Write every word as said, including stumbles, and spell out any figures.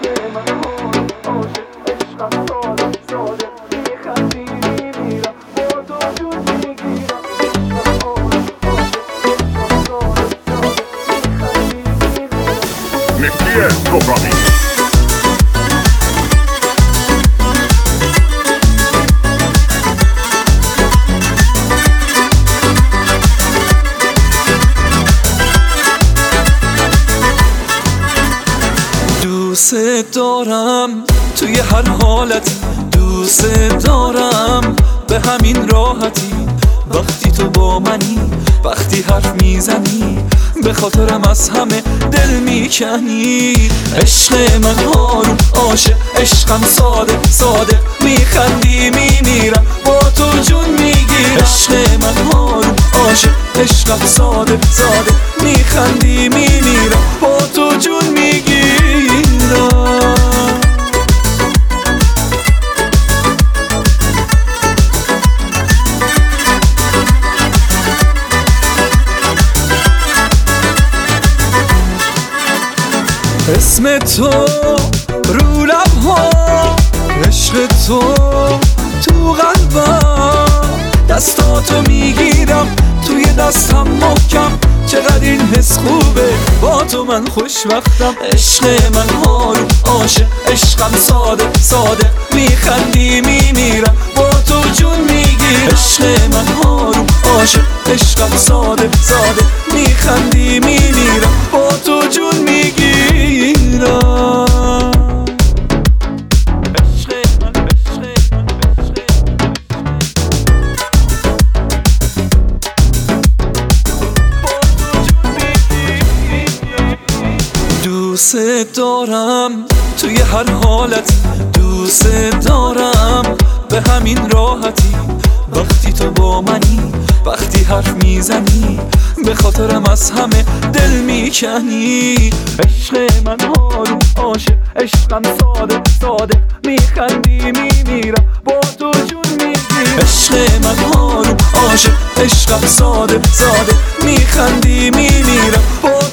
دوست دارم توی هر حالتی، دوست دارم به همین راحتی. وقتی تو با منی، وقتی حرف میزنی، به خاطرم از همه دل میکنی. عشق من آروم عاشق، عشقم صادق صادق، میخندی میمیرم با تو جون میگیرم. عشق من آروم عاشق، عشقم صادق صادق، میخندی میمیرم با تو جون میگیرم. اسم تو رو لب‌ها، عشق تو تو قلبم، دستاتو میگیرم توی دستم محکم. چقدر این حس خوبه، با تو من خوشوقتم. عشق من آروم عاشق، عشقم صادق صادق، میخندی میمیرم با تو جون میگیرم. عشق من آروم عاشق، عشقم صادق صادق، میخندی میمیرم با تو جون میگیرم. دوست دارم توی هر حالتی، دوست دارم به همین راحتی. وقتی تو با منی، وقتی حرف میزنی، به خاطرم از همه دل میکنی. عشق من آروم عاشق، عشقم صادق صادق، میخندی میمیرم با تو جون میگیرم. عشق من آروم عاشق، عشقم صادق صادق، میخندی میمیرم با